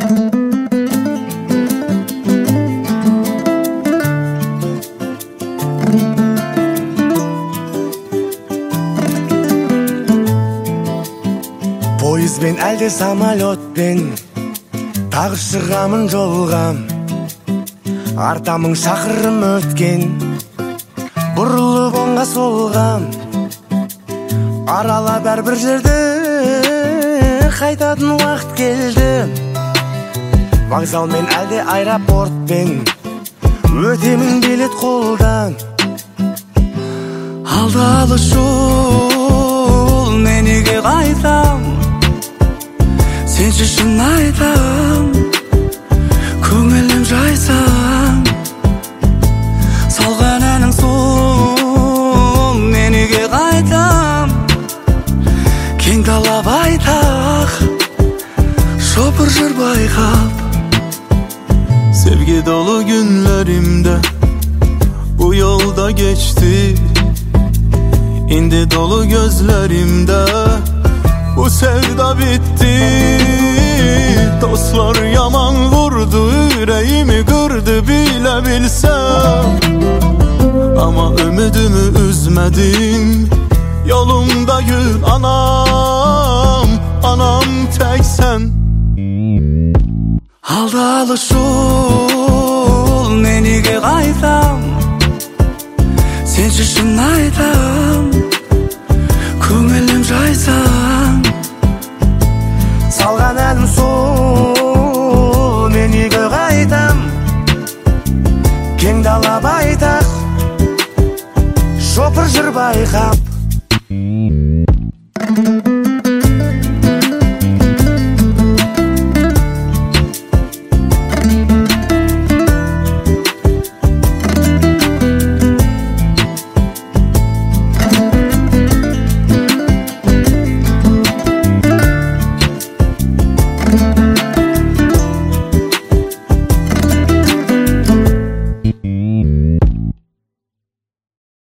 Поездбен әлде самолетпен тағы шығамын жолға, артамың шақырым өткен, бұрылып оңға солға, аралап әрбір жерді қайтатын уақыт келді. Вокзалмен әлде аэропортпен өтемін билет қолдан, алды алыс жол, мен үйге қайтам, сенші шын айтам, көңілім жайсам, салған әнің сол, мен үйге қайтам, кең дала байтақ, шопыр жыр байқап. Sevgi dolu günlerimde bu yolda geçti, indi dolu gözlerimde bu sevda bitti. Dostlar yaman vurdu, yüreğimi kırdı bile bilsem, ama ümidimi üzmedim, yolumda gül anam, anam tek sen. Алды алыс жол, мен үйге қайтам, сенші шын айтам, көңілім жайсам, салған әнім сол, мен үйге қайтам, кең дала байтақ, шопыр жыр байқап.